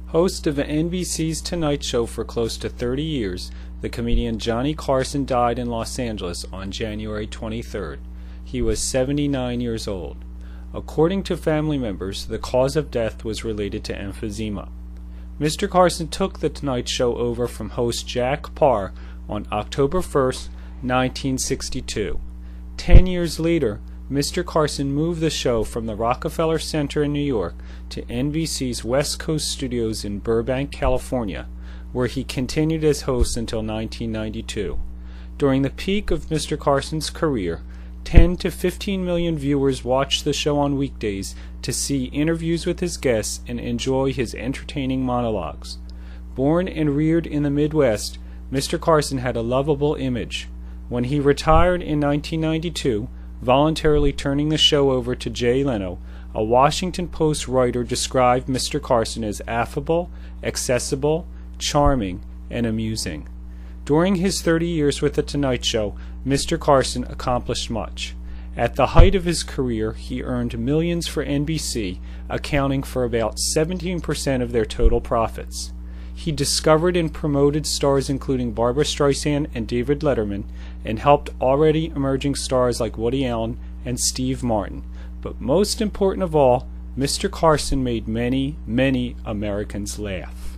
Host of NBC's Tonight Show for close to 30 years, the comedian Johnny Carson died in Los Angeles on January 23rd. He was 79 years old. According to family members, the cause of death was related to emphysema. Mr. Carson took the Tonight Show over from host Jack Paar on October 1st, 1962. 10 years later, Mr. Carson moved the show from the Rockefeller Center in New York to NBC's West Coast studios in Burbank, California, where he continued as host until 1992. During the peak of Mr. Carson's career, 10 to 15 million viewers watched the show on weekdays to see interviews with his guests and enjoy his entertaining monologues. Born and reared in the Midwest, Mr. Carson had a lovable image. When he retired in 1992, voluntarily turning the show over to Jay Leno, a Washington Post writer described Mr. Carson as affable, accessible, charming, and amusing. During his 30 years with The Tonight Show, Mr. Carson accomplished much. At the height of his career, he earned millions for NBC, accounting for about 17% of their total profits. He discovered and promoted stars including Barbra Streisand and David Letterman, and helped already emerging stars like Woody Allen and Steve Martin. But most important of all, Mr. Carson made many, many Americans laugh.